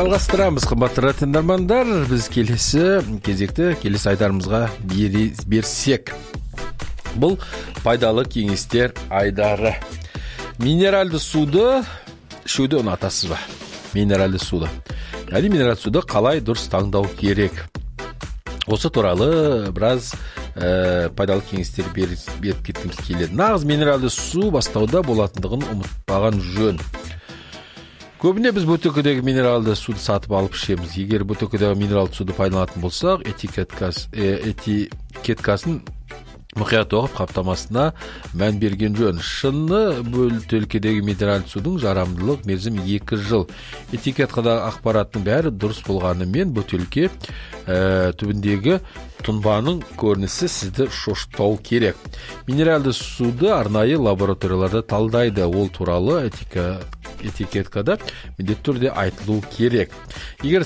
Жалғастырамыз, қымбатты тыңдармандар. Біз келесі айдарымызға берсек. Бұл пайдалы кеңестер айдары. Минералды суды ішуді ұнатасыз ба? Минералды суды. Яғни минералды суды қалай дұрыс таңдау керек? Осы туралы біраз пайдалы кеңестер беріп кеткіміз келеді. Нағыз минералды су бастауда болатындығын ұмытпаған жөн. Көбіне біз бөтекедегі минералды суды сатып алып ішеміз. Егер бөтекедегі минералды суды пайдаланатын болсақ, этикеткасын мұқият оқып қаптамасына мән берген жөн. Шыны бөтелкедегі минералды судың жарамдылық мерзімі 2 жыл. Этикеткадағы ақпараттың бәрі дұрыс болғанымен бөтелке түбіндегі тұнбаның көрінісі сізді шошытпау керек. Минералды суды арнайы лабораторияларда талдайды. Ол туралы этикеткада міндетті түрде айтылу керек. Егер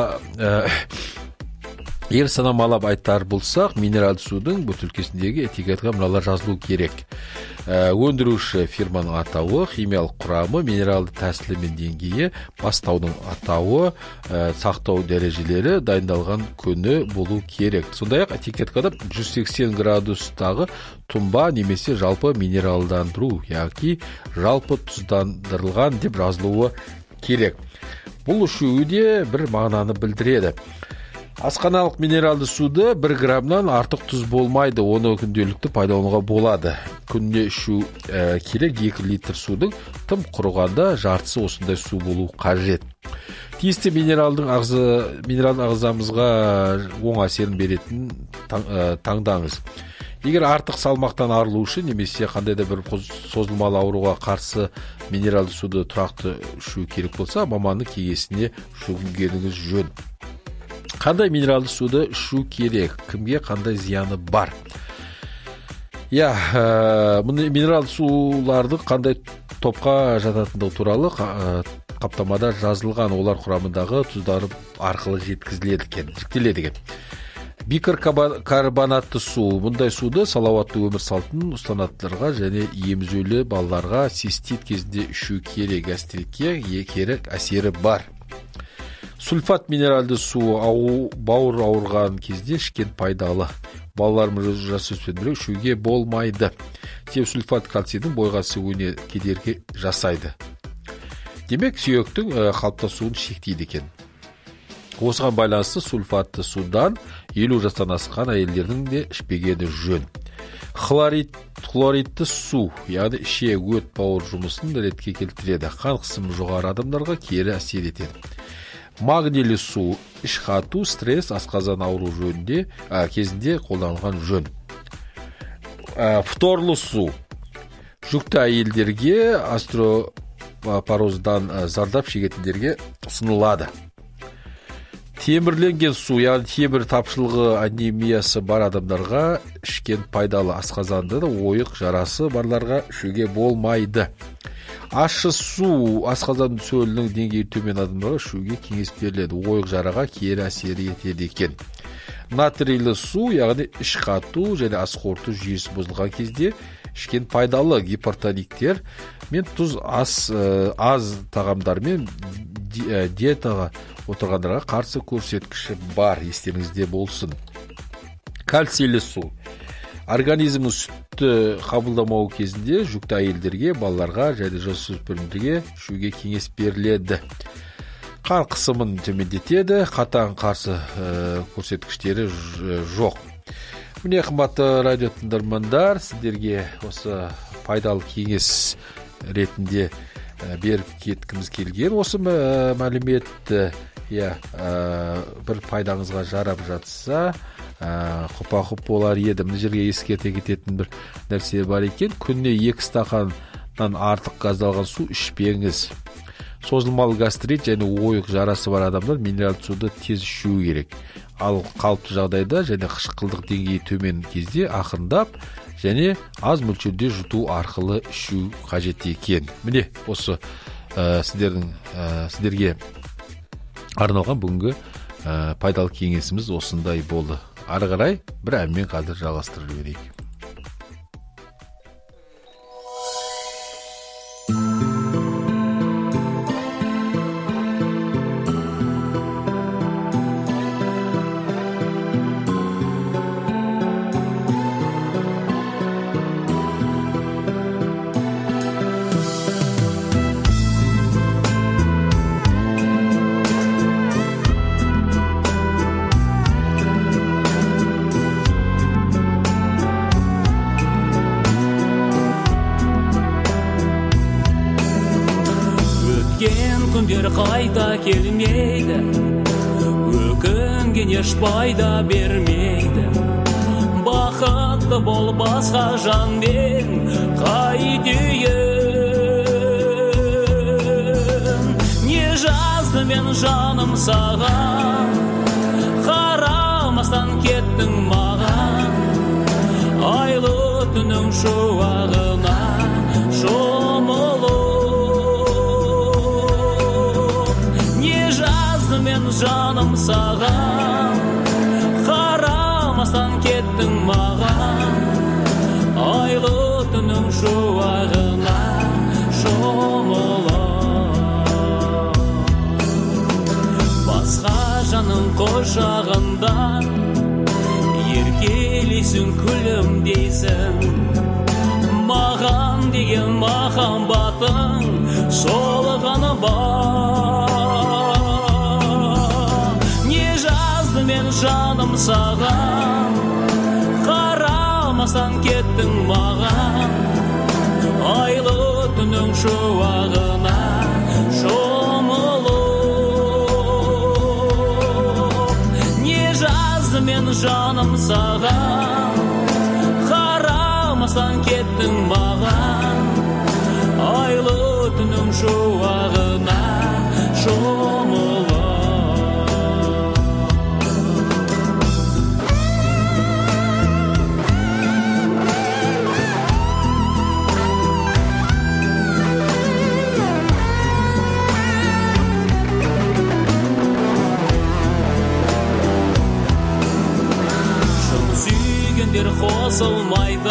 санамалап айтар болсақ, минералды судың бөтелкесіндегі этикетка мыналар жазылу керек. Өндіруші фирманың атауы, химиялық құрамы, минералды тәсілі мен деңгейі, бастаудың атауы, сақтау дәрежелері, дайындалған күні болу керек. Сондай-ақ этикеткада 180 градустағы тұнба немесе жалпы минералдандыру, яки жалпы тұздандырылған деп жазылуы керек. Бұл үшеуі де бір мағынаны білдіреді. Асқаналық минералды суды 1 граммнан артық тұз болмайды, оны күнделікті пайдалануға болады. Күнде ішу керек 2 литр судың тым құрығанда жартысы осындай су болу қажет. Тиісті минералдың ағзамызға оң әсерін беретін таңдаңыз. Егер артық салмақтан арылу үшін немесе қандай да бір созылмалы ауруға қарсы минералды суды тұрақты ішу керек болса, маманның кеңесіне жүгінгеніңіз жөн. Қандай минералды суды ішу керек? Кімге қандай зияны бар? Минералды суларды қандай топқа жататындығы туралы қаптамада жазылған. Олар құрамындағы тұздары арқылы жіктеледі екен. Бикарбонатты су. Бұндай суды салауатты өмір салтын ұстанатындарға және емізулі балаларға цистит кезінде ішу керек. Гастритке кері әсері бар. Сульфат минералды су бауыр ауырған кезде ішкен пайдалы. Балаларымыз жасөспірімдер ішуге болмайды. Себебі сульфат кальцийдің бойға сіңуіне кедергі жасайды. Демек, сүйектің қалыптасуын шектейді екен. Осыған байланысты сульфатты судан 50 жастан асқан әйелдердің де ішпегені жөн. Хлоридті су, яғни ішек, өт, бауыр жұмысын ретке келтіреді. Қан қысымы жоғары адамдарға кері әсер етеді. Магнийлі су, іш қату, стресс, асқазан ауру кезінде қолданылған жөн. Фторлы су, жүкті әйелдерге, остеопороздан зардап шегетіндерге ұсынылады. Темірленген су, яғни темір тапшылығы, анемиясы бар адамдарға ішкен пайдалы. Асқазанда да ойық жарасы барларға ішуге болмайды. Ащы су, асқазан сөлінің деңгейі төмен адамдарға ішуге кеңес беріледі. Ойық жараға кері әсер етеді екен. Натрийлі су, яғни іш қату және ас қорыту жүйесі бұзылған кезде ішкен пайдалы. Гипертониктер мен тұз аз тағамдар мен диетаға отырғандарға қарсы көрсеткіші бар, естеріңізде болсын. Кальцийлі су. Организмнің сүтті қабылдамау кезінде жүкті әйелдерге, балаларға және жасөспірімдерге ішуге кеңес беріледі. Қан қысымын төмендетеді, қатаң қарсы көрсеткіштері жоқ. Міне, қымбатты радио тыңдармандар, сіздерге осы пайдалы кеңес ретінде беріп кеткіміз келген. Осы мәліметті бір пайдаңызға жарап жатса, құпа-құп болар еді. Мына жерге ескерте кететін бір нәрсе бар екен. Күніне 2 стақаннан артық газдалған су ішпеңіз. Созылмалы гастрит және ойық жарасы бар адамдар минералды суды тез ішу керек. Ал қалыпты жағдайда және қышқылдық деңгейі төмен кезде ақырындап және аз мөлшерде жұту арқылы ішу қажет екен. Міне, осы сіздерге арналған бүгінгі пайдалы кеңесіміз осындай болды. Ары қарай бір әнмен қазір жалғастырып жіберейік. өткен күндер қайта келмейді, өкінген еш пайда бермейді. Бақытты бол басқа жанмен қайтейін. Не жазды мен жаным саған, қарамастан кеттің маған. Айлы түннің шуағына шомылып. Не жазды мен жаным саған, қарамастан кеттің маған. Айлы түннің шуағына шомылып. Басқа жаның құшағында еркелейсің, күлімдейсің. Маған деген махаббатың сол ғана бар. Не жазды мен жаным саған, қарамастан кеттің маған. Айлы түннің шуағына шомылып. Не жазды мен жаным саған, қарамастан кеттің маған. Айлы түннің шуағына шомылып. Қосылмайды,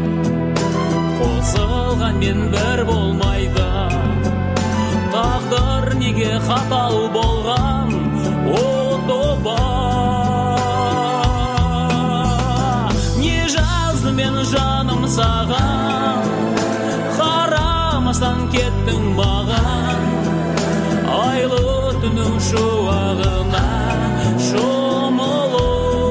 қосылғанмен бір болмайды. Тағдыр неге қатал болған, о тоба. Не жазды мен жаным саған, қарамастан кеттің маған. Айлы түннің шуағына шомылып.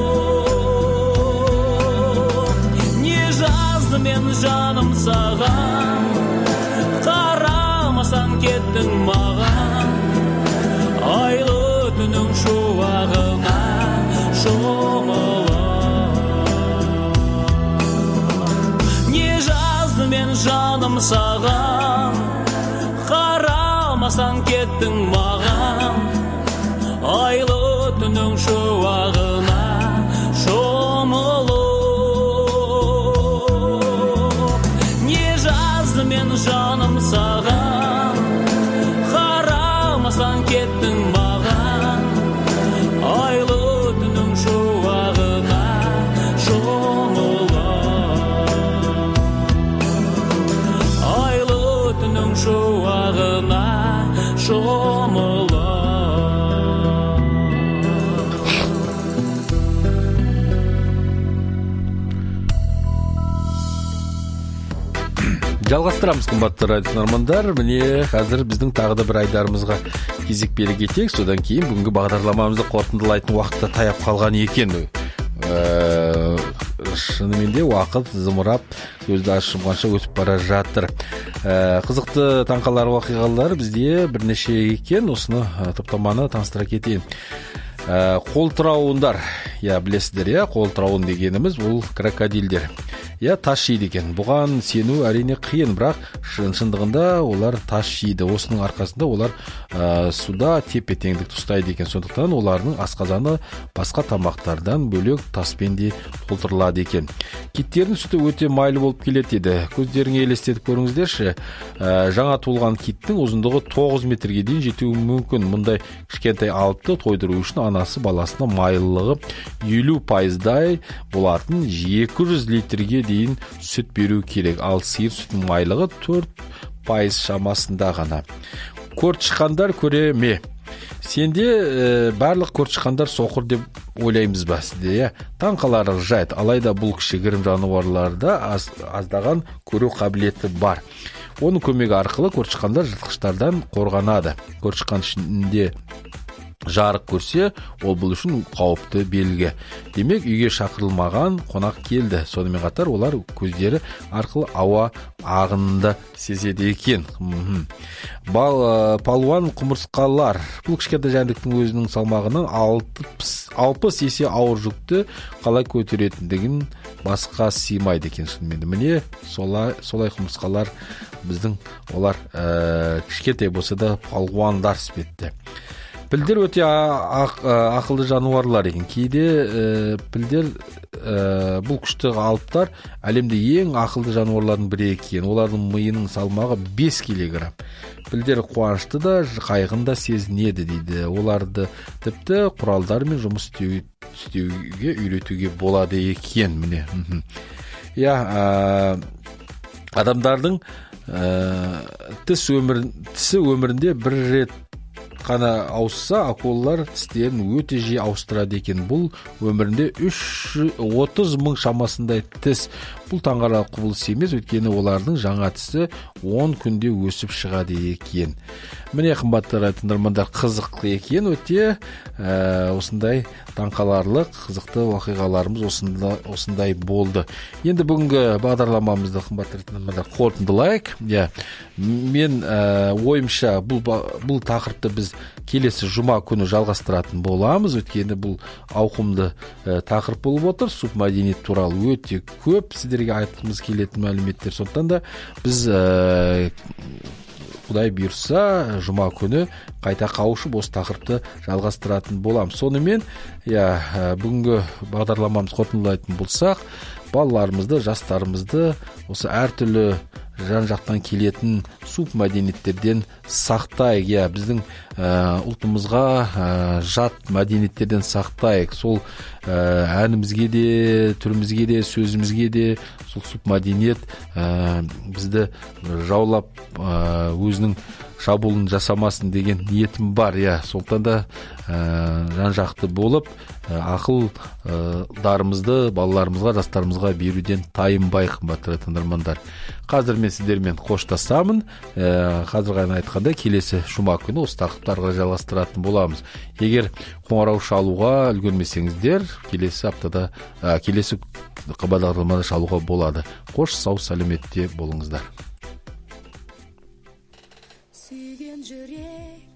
Мен жаным саған, қарамастан кеттің маған. Айлы түннің шуағына шомылып. Не жазды мен жаным саған, қарамастан кеттің маған. Айлы түннің шуағына шомылып. Мен жаным саған, қарамастан кеттің маған. Айлы түннің шуағына шомылып. Айлы түннің шуағына шомылып. Жалғастырамыз, қымбатты радио тыңдармандар. Міне қазір біздің тағы да бір айдарымызға кезек бере кетейік. Содан кейін бүгінгі бағдарламамызды қорытындылайтын уақытта таяп қалған екен. Шынымен де уақыт зымырап, көзді ашымғанша өтіп бара жатыр. Қызықты таңқалар уақиғалар бізде бірнеше екен. Осыны топтаманы таныстыра кетейін. Қолтырауындар, білесіздер, қолтырауын дегеніміз бұл крокодилдер. Тас жейді екен. Бұған сену әрине қиын, бірақ шындығында олар тас жейді. Осының арқасында олар суда тепе-теңдікті ұстайды екен. Сондықтан олардың асқазаны басқа тамақтардан бөлек таспен де толтырылады екен. Киттердің сүті өте майлы болып келеді еді. Көздеріңе елестетіп көріңіздерші. Жаңа туылған киттің ұзындығы 9 метрге дейін жетуі мүмкін. Мұндай кішкентай алыпты тойдыру үшін анасы баласына майлылығы 50%-дай болатын 200 литрге дейін сүт беру керек. Ал сиыр сүтінің майлығы 4% шамасында ғана. Көртышқандар көре ме? Сенде барлық көртышқандар соқыр деп ойлаймыз ба сізде? Таңқалары жайт, алайда бұл кішігірім жануарларда аздаған көру қабілеті бар. Оның көмегі арқылы көртышқандар жыртқыштардан қорғанады. Көртышқан ішінде жарық көрсе, ол бұл үшін қауіпті белгі. Демек, үйге шақырылмаған қонақ келді. Сонымен қатар олар көздері арқылы ауа ағынды сезеді екен. Палуан құмырсқалар. Бұл кішкентай жәндіктің өзінің салмағынан 60 есе ауыр жүкті қалай көтеретіндігін басқа сыймайды екен шынымен. Міне, солай құмырсқалар біздің олар кішкентай болса да палуандар іспетті. Пілдер өте ақылды жануарлар екен. Кейде пілдер бұл күшті алыптар әлемде ең ақылды жануарлардың бірі екен. Олардың миының салмағы 5 килограмм. Пілдер қуанышты да, қайғын да сезінеді дейді. Оларды тіпті құралдармен жұмыс істеуге үйретуге болады екен. Міне. Адамдардың тісі өмірінде бір рет қана ауысса, акулалар тістерін өте жиі ауыстырады екен. Бұл өмірінде 30 мың шамасындай тіс. Бұл таңғаларлық құбылыс емес, өйткені олардың жаңа тісі 10 күнде өсіп шығады екен. Міне, қымбатты тыңдармандар, қызық екен өте. Осындай таңқаларлық қызықты оқиғаларымыз осындай болды. Енді бүгінгі бағдарламамызды, қымбатты тыңдармандар, қорытындылайық. Мен ойымша бұл тақырыпты біз келесі жұма күні жалғастыратын боламыз, өткені бұл ауқымды тақырып болып отыр. Субмәдениет туралы өте көп сіздерге айтқымыз келетін мәліметтер. Сондықтан да біз Құдай бұйырса, жұма күні қайта қауышып осы тақырыпты жалғастыратын боламыз. Сонымен, бүгінгі бағдарламамыз қорытындылайтын болсақ, балаларымызды, жастарымызды осы әртүрлі жан-жақтан келетін субмәдениеттерден сақтайық. Біздің ұлтымызға жат мәдениеттерден сақтайық. Сол әнімізге де, түрімізге де, сөзімізге де сол субмәдениет бізді жаулап өзінің шабуылын жасамасын деген ниетім бар. Сондықтан да жан-жақты болып, ақылдарымызды балаларымызға, жастарымызға беруден тайынбайық, қымбатты тыңдармандар. Қазір мен сіздермен қоштасамын. Қазіргі айтқанда келесі жұма күні осы тақырыптарға жалғастыратын боламыз. Егер қоңырау шалуға үлгермесеңіздер, келесі бағдарламада шалуға болады. Қош, сау, сәлеметте болыңыздар. Сүйген жүрек